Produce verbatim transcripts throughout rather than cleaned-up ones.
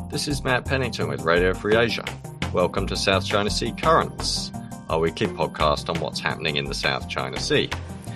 This is Matt Pennington with Radio Free Asia. Welcome to South China Sea Currents, our weekly podcast on what's happening in the South China Sea.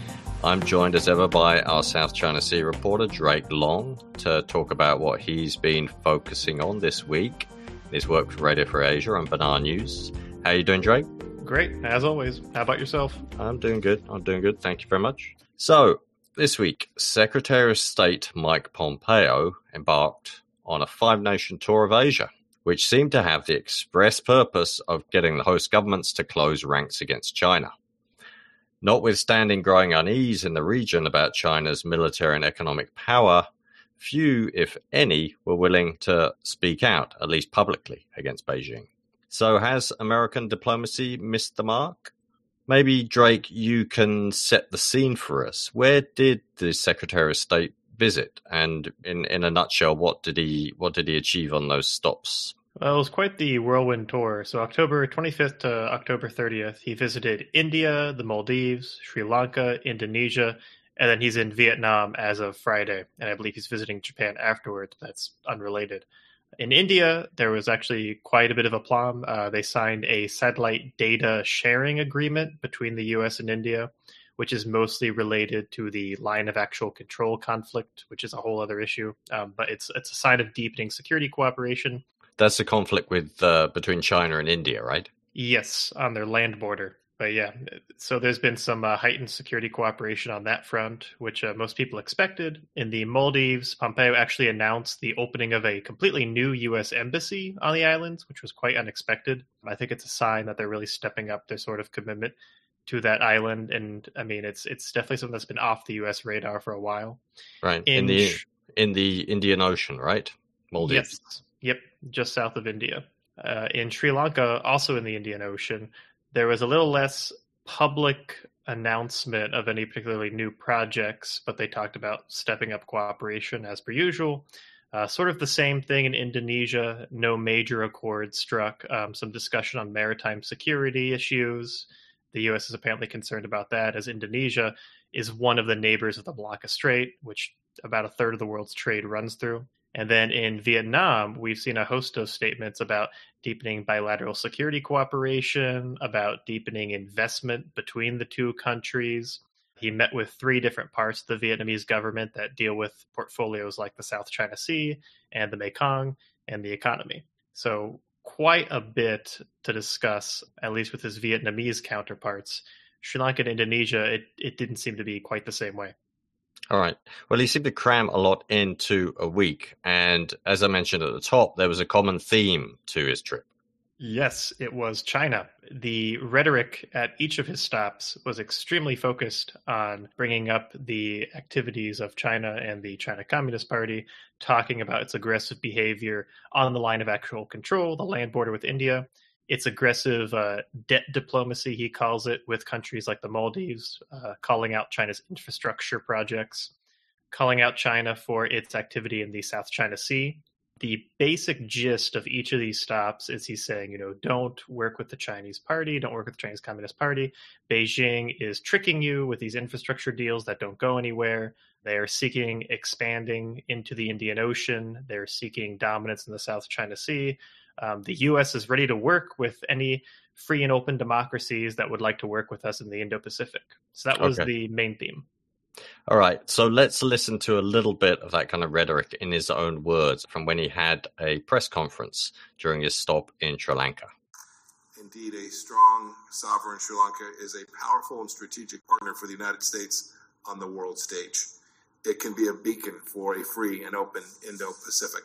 I'm joined as ever by our South China Sea reporter, Drake Long, to talk about what he's been focusing on this week, his work for Radio Free Asia and Benar News. How are you doing, Drake? Great, as always. How about yourself? I'm doing good. I'm doing good. Thank you very much. So, this week, Secretary of State Mike Pompeo embarked on a five-nation tour of Asia, which seemed to have the express purpose of getting the host governments to close ranks against China. Notwithstanding growing unease in the region about China's military and economic power, few, if any, were willing to speak out, at least publicly, against Beijing. So has American diplomacy missed the mark? Maybe, Drake, you can set the scene for us. Where did the Secretary of State visit? And in, in a nutshell, what did he what did he achieve on those stops? Well, it was quite the whirlwind tour. So October twenty-fifth to October thirtieth, he visited India, the Maldives, Sri Lanka, Indonesia, and then he's in Vietnam as of Friday. And I believe he's visiting Japan afterwards. That's unrelated. In India, there was actually quite a bit of aplomb. Uh, they signed a satellite data sharing agreement between the U S and India, which is mostly related to the line of actual control conflict, which is a whole other issue. Um, but it's it's a sign of deepening security cooperation. That's the conflict with uh, between China and India, right? Yes, on their land border. But yeah, so there's been some uh, heightened security cooperation on that front, which uh, most people expected. In the Maldives, Pompeo actually announced the opening of a completely new U S embassy on the islands, which was quite unexpected. I think it's a sign that they're really stepping up their sort of commitment to that island. And I mean, it's it's definitely something that's been off the U S radar for a while. Right. In, in the in the Indian Ocean, right? Maldives. Yes. Yep. Just south of India. Uh, in Sri Lanka, also in the Indian Ocean, there was a little less public announcement of any particularly new projects, but they talked about stepping up cooperation as per usual. Uh, sort of the same thing in Indonesia. No major accords struck. Um, some discussion on maritime security issues. The U S is apparently concerned about that, as Indonesia is one of the neighbors of the Malacca Strait, which about a third of the world's trade runs through. And then in Vietnam, we've seen a host of statements about deepening bilateral security cooperation, about deepening investment between the two countries. He met with three different parts of the Vietnamese government that deal with portfolios like the South China Sea and the Mekong and the economy. So quite a bit to discuss, at least with his Vietnamese counterparts. Sri Lanka and Indonesia, it, it didn't seem to be quite the same way. All right. Well, he seemed to cram a lot into a week. And as I mentioned at the top, there was a common theme to his trip. Yes, it was China. The rhetoric at each of his stops was extremely focused on bringing up the activities of China and the China Communist Party, talking about its aggressive behavior on the line of actual control, the land border with India, its aggressive uh, debt diplomacy, he calls it, with countries like the Maldives, uh, calling out China's infrastructure projects, calling out China for its activity in the South China Sea. The basic gist of each of these stops is he's saying, you know, don't work with the Chinese party, don't work with the Chinese Communist Party. Beijing is tricking you with these infrastructure deals that don't go anywhere. They're seeking expanding into the Indian Ocean. They're seeking dominance in the South China Sea. Um, the U S is ready to work with any free and open democracies that would like to work with us in the Indo-Pacific. So that was okay. The main theme. All right. So let's listen to a little bit of that kind of rhetoric in his own words from when he had a press conference during his stop in Sri Lanka. Indeed, a strong, sovereign Sri Lanka is a powerful and strategic partner for the United States on the world stage. It can be a beacon for a free and open Indo-Pacific.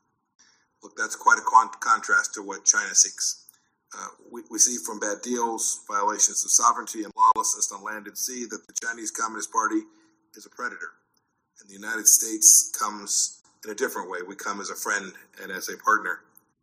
Look, that's quite a con- contrast to what China seeks. Uh, we, we see from bad deals, violations of sovereignty, and lawlessness on land and sea that the Chinese Communist Party is a predator. And the United States comes in a different way. We come as a friend and as a partner.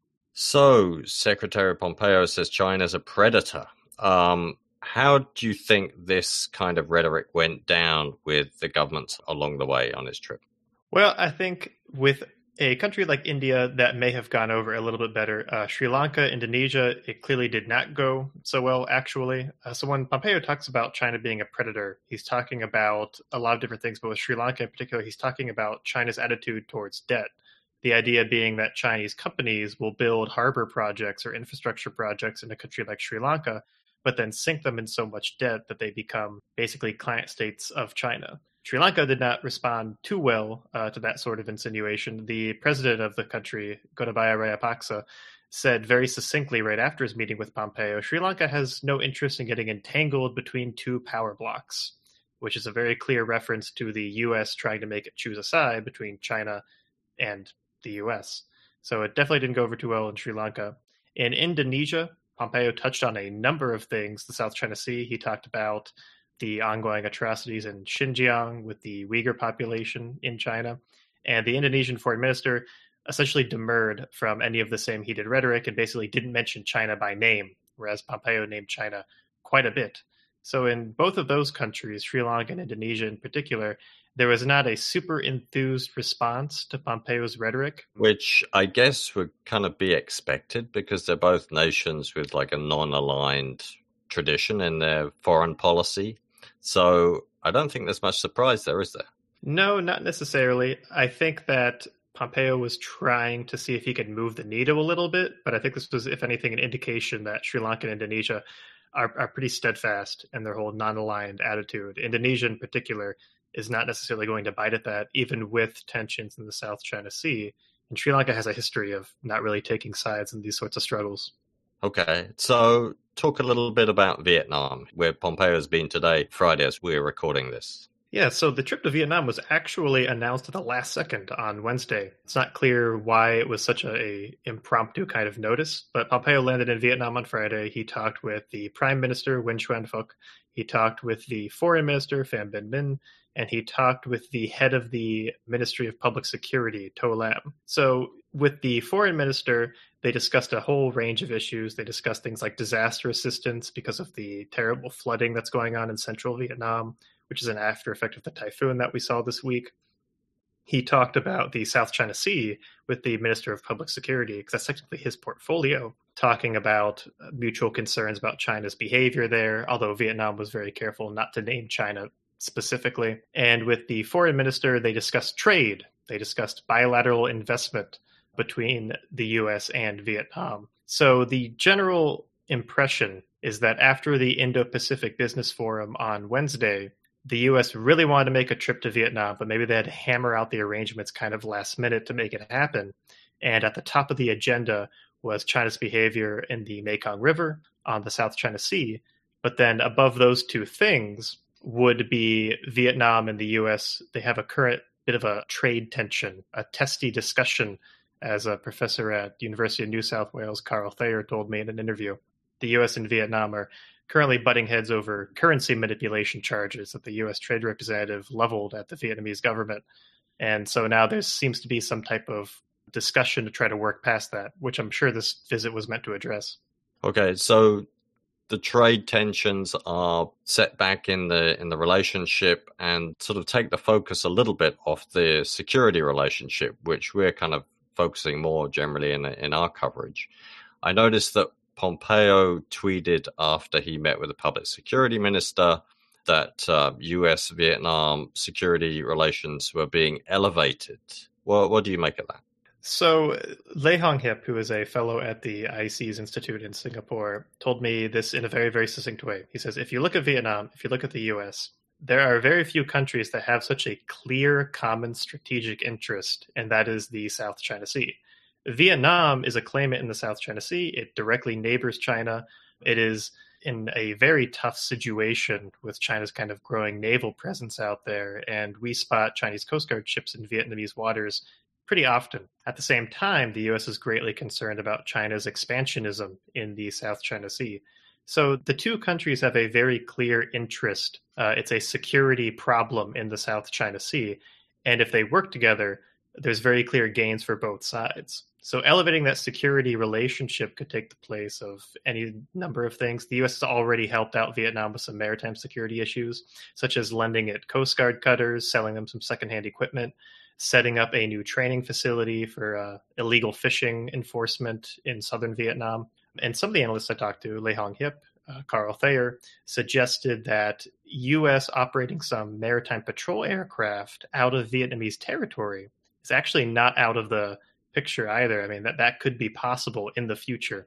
So, Secretary Pompeo says China's a predator. Um, how do you think this kind of rhetoric went down with the governments along the way on his trip? Well, I think with a country like India, that may have gone over a little bit better. Uh, Sri Lanka, Indonesia, it clearly did not go so well, actually. Uh, so when Pompeo talks about China being a predator, he's talking about a lot of different things, but with Sri Lanka in particular, he's talking about China's attitude towards debt. The idea being that Chinese companies will build harbor projects or infrastructure projects in a country like Sri Lanka, but then sink them in so much debt that they become basically client states of China. Sri Lanka did not respond too well uh, to that sort of insinuation. The president of the country, Gotabaya Rajapaksa, said very succinctly right after his meeting with Pompeo, Sri Lanka has no interest in getting entangled between two power blocks, which is a very clear reference to the U S trying to make it choose a side between China and the U S. So it definitely didn't go over too well in Sri Lanka. In Indonesia, Pompeo touched on a number of things. The South China Sea, he talked about the ongoing atrocities in Xinjiang with the Uyghur population in China. And the Indonesian foreign minister essentially demurred from any of the same heated rhetoric and basically didn't mention China by name, whereas Pompeo named China quite a bit. So in both of those countries, Sri Lanka and Indonesia in particular, there was not a super enthused response to Pompeo's rhetoric. Which I guess would kind of be expected because they're both nations with like a non-aligned tradition in their foreign policy. So I don't think there's much surprise there, is there? No, not necessarily. I think that Pompeo was trying to see if he could move the needle a little bit, but I think this was, if anything, an indication that Sri Lanka and Indonesia are, are pretty steadfast in their whole non-aligned attitude. Indonesia in particular is not necessarily going to bite at that, even with tensions in the South China Sea. And Sri Lanka has a history of not really taking sides in these sorts of struggles. Okay, so talk a little bit about Vietnam, where Pompeo has been today, Friday, as we're recording this. Yeah, so the trip to Vietnam was actually announced at the last second on Wednesday. It's not clear why it was such a, a impromptu kind of notice, but Pompeo landed in Vietnam on Friday. He talked with the Prime Minister, Nguyen Xuan Phuc. He talked with the Foreign Minister, Pham Binh Minh, and he talked with the head of the Ministry of Public Security, To Lam. So with the Foreign Minister, they discussed a whole range of issues. They discussed things like disaster assistance because of the terrible flooding that's going on in central Vietnam, which is an after effect of the typhoon that we saw this week. He talked about the South China Sea with the Minister of Public Security, because that's technically his portfolio, talking about mutual concerns about China's behavior there, although Vietnam was very careful not to name China specifically. And with the foreign minister, they discussed trade. They discussed bilateral investment between the U S and Vietnam. So the general impression is that after the Indo-Pacific Business Forum on Wednesday, the U S really wanted to make a trip to Vietnam, but maybe they had to hammer out the arrangements kind of last minute to make it happen. And at the top of the agenda was China's behavior in the Mekong River on the South China Sea. But then above those two things would be Vietnam and the U S. They have a current bit of a trade tension, a testy discussion, as a professor at the University of New South Wales, Carl Thayer, told me in an interview. The U S and Vietnam are currently butting heads over currency manipulation charges that the U S Trade Representative leveled at the Vietnamese government. And so now there seems to be some type of discussion to try to work past that, which I'm sure this visit was meant to address. Okay, so the trade tensions are set back in the in the relationship and sort of take the focus a little bit off the security relationship, which we're kind of focusing more generally in in our coverage. I noticed that Pompeo tweeted after he met with the public security minister that uh, U S Vietnam security relations were being elevated. Well, what do you make of that? So Lê Hồng Hiệp, who is a fellow at the I C S Institute in Singapore, told me this in a very, very succinct way. He says, if you look at Vietnam, if you look at the U S, there are very few countries that have such a clear common strategic interest, and that is the South China Sea. Vietnam is a claimant in the South China Sea. It directly neighbors China. It is in a very tough situation with China's kind of growing naval presence out there, and we spot Chinese Coast Guard ships in Vietnamese waters pretty often. At the same time, the U S is greatly concerned about China's expansionism in the South China Sea. So the two countries have a very clear interest. Uh, it's a security problem in the South China Sea. And if they work together, there's very clear gains for both sides. So elevating that security relationship could take the place of any number of things. The U S has already helped out Vietnam with some maritime security issues, such as lending it Coast Guard cutters, selling them some secondhand equipment, setting up a new training facility for uh, illegal fishing enforcement in southern Vietnam. And some of the analysts I talked to, Lê Hồng Hiệp, uh, Carl Thayer, suggested that U S operating some maritime patrol aircraft out of Vietnamese territory is actually not out of the picture either. I mean, that, that could be possible in the future.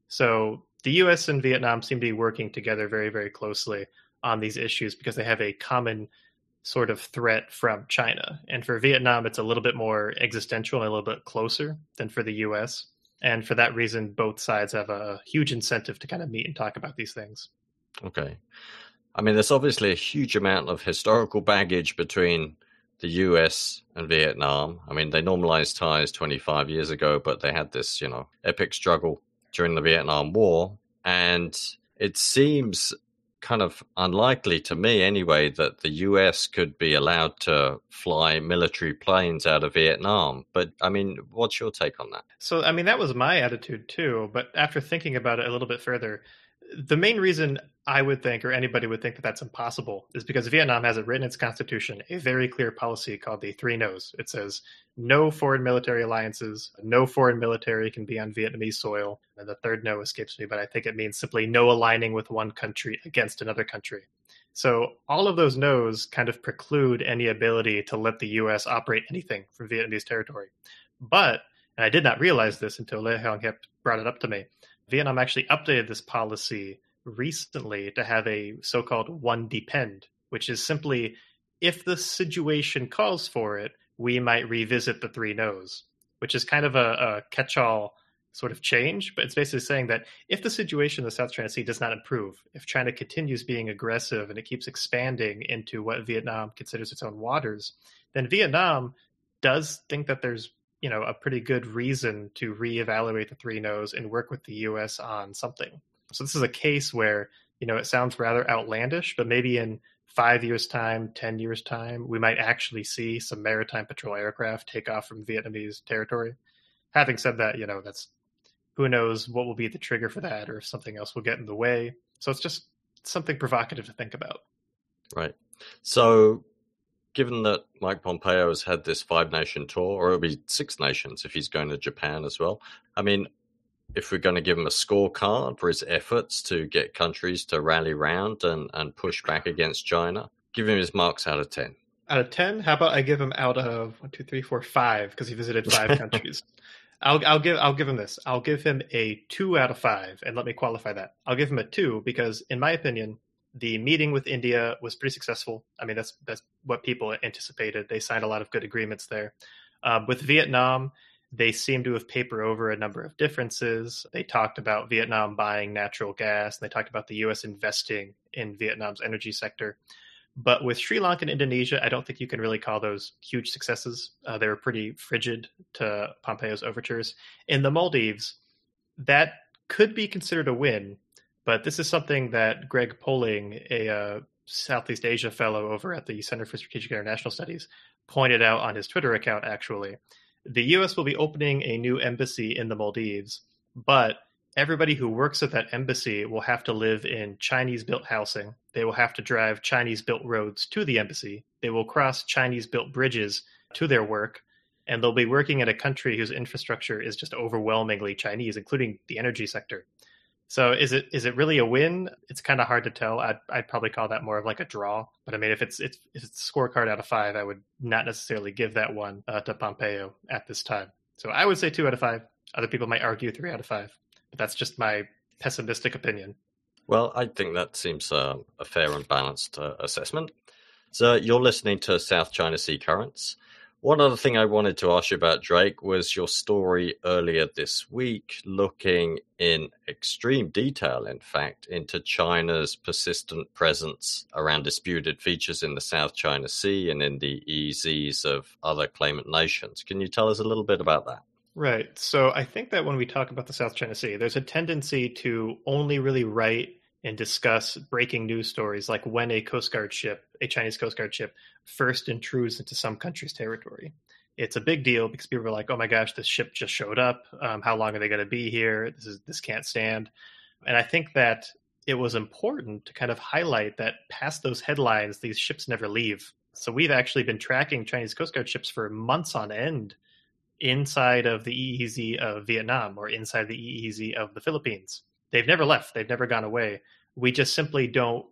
So the U S and Vietnam seem to be working together very, very closely on these issues because they have a common sort of threat from China. And for Vietnam, it's a little bit more existential and a little bit closer than for the U S. And for that reason, both sides have a huge incentive to kind of meet and talk about these things. Okay. I mean, there's obviously a huge amount of historical baggage between the U S and Vietnam. I mean, they normalized ties twenty-five years ago, but they had this, you know, epic struggle during the Vietnam War. And it seems kind of unlikely to me anyway that the U S could be allowed to fly military planes out of Vietnam. But I mean, what's your take on that? So, I mean, that was my attitude too. But after thinking about it a little bit further, the main reason I would think, or anybody would think, that that's impossible is because Vietnam has it written in its constitution, a very clear policy called the Three No's. It says no foreign military alliances, no foreign military can be on Vietnamese soil. And the third no escapes me, but I think it means simply no aligning with one country against another country. So all of those no's kind of preclude any ability to let the U S operate anything from Vietnamese territory. But, and I did not realize this until Lee Hong-hep brought it up to me, Vietnam actually updated this policy recently to have a so-called one depend, which is simply, if the situation calls for it, we might revisit the three no's, which is kind of a, a catch-all sort of change. But it's basically saying that if the situation in the South China Sea does not improve, if China continues being aggressive and it keeps expanding into what Vietnam considers its own waters, then Vietnam does think that there's you know, a pretty good reason to reevaluate the three no's and work with the U S on something. So this is a case where, you know, it sounds rather outlandish, but maybe in five years' time, ten years' time, we might actually see some maritime patrol aircraft take off from Vietnamese territory. Having said that, you know, that's, who knows what will be the trigger for that, or if something else will get in the way. So it's just something provocative to think about. Right. So given that Mike Pompeo has had this five-nation tour, or it'll be six nations if he's going to Japan as well, I mean, if we're going to give him a scorecard for his efforts to get countries to rally round and, and push back against China, give him his marks out of ten. Out of ten? How about I give him out of one, two, three, four, five, because he visited five countries. I'll, I'll give I'll give him this. I'll give him a two out of five, and let me qualify that. I'll give him a two because, in my opinion, the meeting with India was pretty successful. I mean, that's that's what people anticipated. They signed a lot of good agreements there. Um, with Vietnam, they seem to have papered over a number of differences. They talked about Vietnam buying natural gas, and they talked about the U S investing in Vietnam's energy sector. But with Sri Lanka and Indonesia, I don't think you can really call those huge successes. Uh, they were pretty frigid to Pompeo's overtures. In the Maldives, that could be considered a win, but this is something that Greg Poling, a uh, Southeast Asia fellow over at the Center for Strategic International Studies, pointed out on his Twitter account, actually. The U S will be opening a new embassy in the Maldives, but everybody who works at that embassy will have to live in Chinese-built housing. They will have to drive Chinese-built roads to the embassy. They will cross Chinese-built bridges to their work, and they'll be working in a country whose infrastructure is just overwhelmingly Chinese, including the energy sector. So is it is it really a win? It's kind of hard to tell. I'd, I'd probably call that more of like a draw. But I mean, if it's, it's, if it's a scorecard out of five, I would not necessarily give that one uh, to Pompeo at this time. So I would say two out of five. Other people might argue three out of five. But that's just my pessimistic opinion. Well, I think that seems uh, a fair and balanced uh, assessment. So you're listening to South China Sea Currents. One other thing I wanted to ask you about, Drake, was your story earlier this week, looking in extreme detail, in fact, into China's persistent presence around disputed features in the South China Sea and in the E E Zs of other claimant nations. Can you tell us a little bit about that? Right. So I think that when we talk about the South China Sea, there's a tendency to only really write and discuss breaking news stories like when a Coast Guard ship, a Chinese Coast Guard ship, first intrudes into some country's territory. It's a big deal because people are like, oh my gosh, this ship just showed up. Um, how long are they going to be here? This is this can't stand. And I think that it was important to kind of highlight that past those headlines, these ships never leave. So we've actually been tracking Chinese Coast Guard ships for months on end inside of the E E Z of Vietnam or inside the E E Z of the Philippines. They've never left. They've never gone away. We just simply don't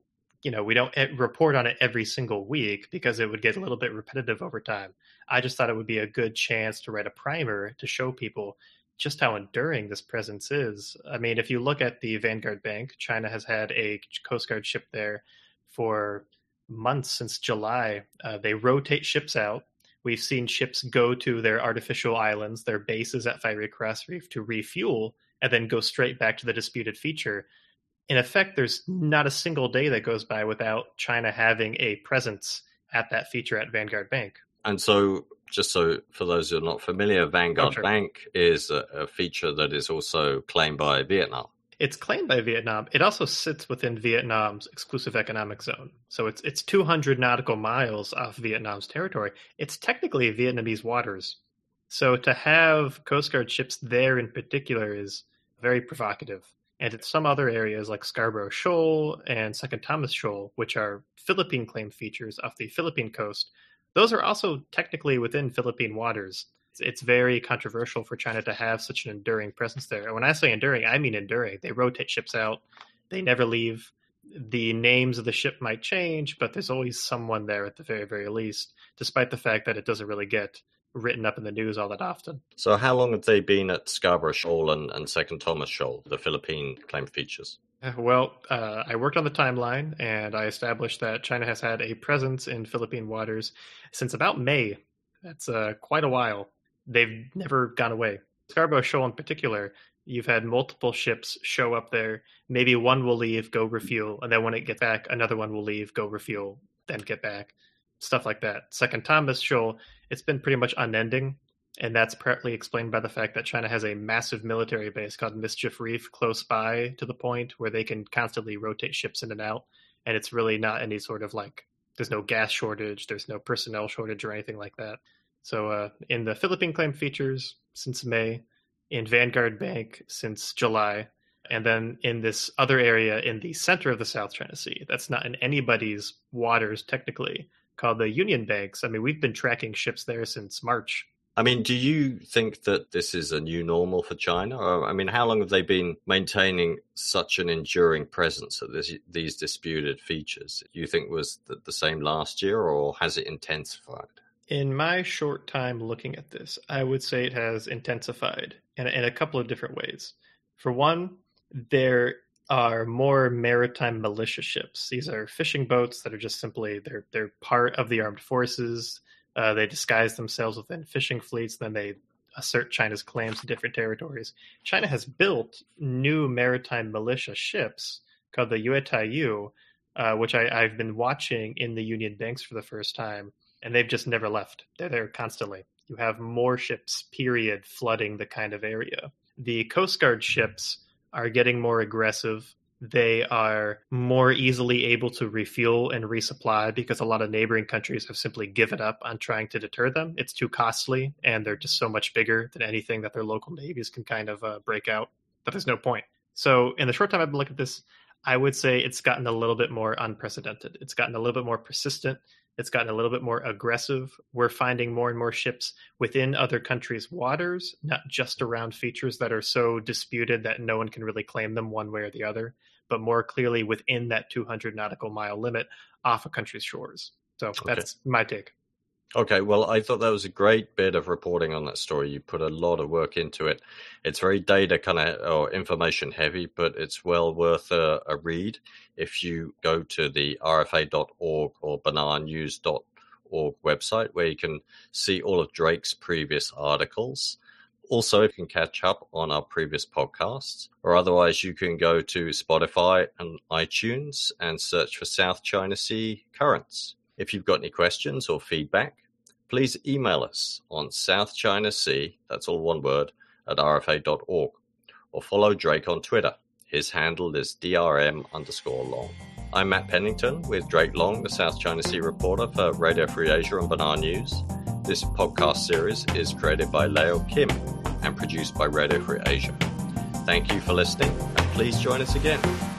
you know, we don't report on it every single week because it would get a little bit repetitive over time. I just thought it would be a good chance to write a primer to show people just how enduring this presence is. I mean, if you look at the Vanguard Bank, China has had a Coast Guard ship there for months, since July. Uh, they rotate ships out. We've seen ships go to their artificial islands, their bases at Fiery Cross Reef, to refuel and then go straight back to the disputed feature. In effect, there's not a single day that goes by without China having a presence at that feature at Vanguard Bank. And so, just so for those who are not familiar, Vanguard oh, sure. Bank is a, a feature that is also claimed by Vietnam. It's claimed by Vietnam. It also sits within Vietnam's exclusive economic zone. So it's it's two hundred nautical miles off Vietnam's territory. It's technically Vietnamese waters. So to have Coast Guard ships there in particular is very provocative. And it's some other areas like Scarborough Shoal and Second Thomas Shoal, which are Philippine claimed features off the Philippine coast. Those are also technically within Philippine waters. It's very controversial for China to have such an enduring presence there. And when I say enduring, I mean enduring. They rotate ships out. They never leave. The names of the ship might change, but there's always someone there at the very, very least, despite the fact that it doesn't really get written up in the news all that often. So how long have they been at Scarborough Shoal and, and Second Thomas Shoal, the Philippine claimed features? Well, uh, I worked on the timeline, and I established that China has had a presence in Philippine waters since about May. That's uh, quite a while. They've never gone away. Scarborough Shoal in particular, you've had multiple ships show up there. Maybe one will leave, go refuel, and then when it gets back, another one will leave, go refuel, then get back. Stuff like that. Second Thomas Shoal, it's been pretty much unending, and that's partly explained by the fact that China has a massive military base called Mischief Reef close by, to the point where they can constantly rotate ships in and out, and it's really not any sort of like, there's no gas shortage, there's no personnel shortage or anything like that. So uh, in the Philippine claimed features since May, in Vanguard Bank since July, and then in this other area in the center of the South China Sea, that's not in anybody's waters technically, called the Union Banks. I mean, we've been tracking ships there since March. I mean, do you think that this is a new normal for China? Or, I mean, how long have they been maintaining such an enduring presence at this, these disputed features? Do you think was the, the same last year, or has it intensified? In my short time looking at this, I would say it has intensified in, in a couple of different ways. For one, there are more maritime militia ships. These are fishing boats that are just simply, they're they're part of the armed forces. Uh, they disguise themselves within fishing fleets, then they assert China's claims to different territories. China has built new maritime militia ships called the Yuetaiyu, uh, which I, I've been watching in the Union Banks for the first time, and they've just never left. They're there constantly. You have more ships, period, flooding the kind of area. The Coast Guard ships are getting more aggressive. They are more easily able to refuel and resupply because a lot of neighboring countries have simply given up on trying to deter them. It's too costly, and they're just so much bigger than anything that their local navies can kind of uh, break out that there's no point. So in the short time I've been looking at this, I would say it's gotten a little bit more unprecedented. It's gotten a little bit more persistent. It's gotten a little bit more aggressive. We're finding more and more ships within other countries' waters, not just around features that are so disputed that no one can really claim them one way or the other, but more clearly within that two hundred nautical mile limit off a country's shores. So okay. That's my take. Okay, well, I thought that was a great bit of reporting on that story. You put a lot of work into it. It's very data kind of or information heavy, but it's well worth a, a read. If you go to the R F A dot org or banana news dot org website, where you can see all of Drake's previous articles. Also, you can catch up on our previous podcasts, or otherwise you can go to Spotify and iTunes and search for South China Sea Currents. If you've got any questions or feedback, please email us on South China Sea, that's all one word, at R F A dot org, or follow Drake on Twitter. His handle is D R M underscore long. I'm Matt Pennington with Drake Long, the South China Sea reporter for Radio Free Asia and Banana News. This podcast series is created by Leo Kim and produced by Radio Free Asia. Thank you for listening, and please join us again.